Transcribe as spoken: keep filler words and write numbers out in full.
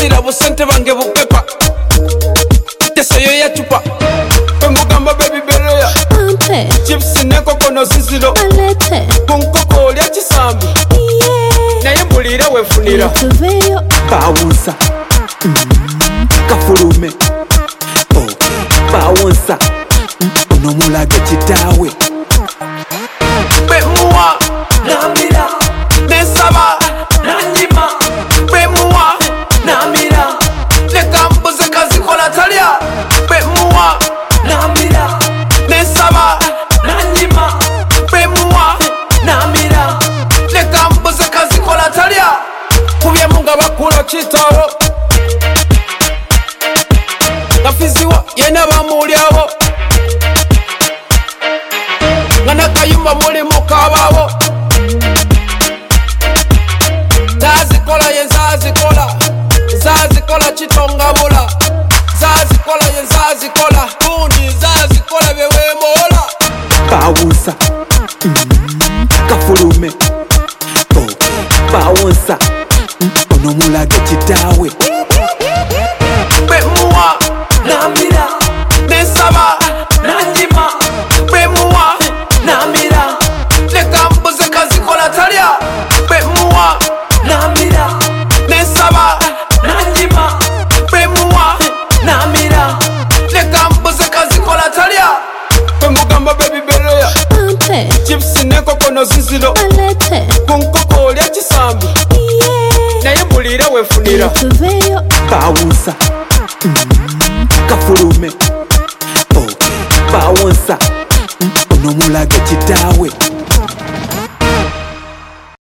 Sira busente bange bupepa Tesoyo ya chupa Pemugamba baby bereya Ampe Chips neko kono sisilo Alete Kunkoko olya chisambi Yeah Naye mbulira wefunira Tuveyo Bawunsa mm. Kafulume oh. Bawunsa mm. Onomulage kitawe Bemuwa Namira Nesaba Nanjima Bemuwa Namira Leka mbuze kazikola talya Bemuwa Namira Nesaba Nanjima Bemuwa Namira Leka mbuze kazikola talya Kubye munga bakulo chitawo Kafiziwa yena bamulyawo Ngana kayumba muli mukabawo Zazikola ye zazikola Zazikola chitonga bula Zazikola ye zazikola Kundi zazikola bewe mola Bawunsa mm. Kafulume oh. Bawunsa mm. Onomulage kitawe Bemuwa Namira Nesaba Nanjima Bemuwa Namira Leka mbuze kazikola talya Bemuwa Namira Nesaba Nanjima Bemuwa Namira Leka mbuze kazikola talya Pemugamba baby bereya Ampe Chips neko kono sisilo Alete Kunkoko olya chisambi Yeah Naye mbulira wefunira Tuveyo Bawunsa mm. Kafulume oh. Bawunsa mm. Onomulage kitawe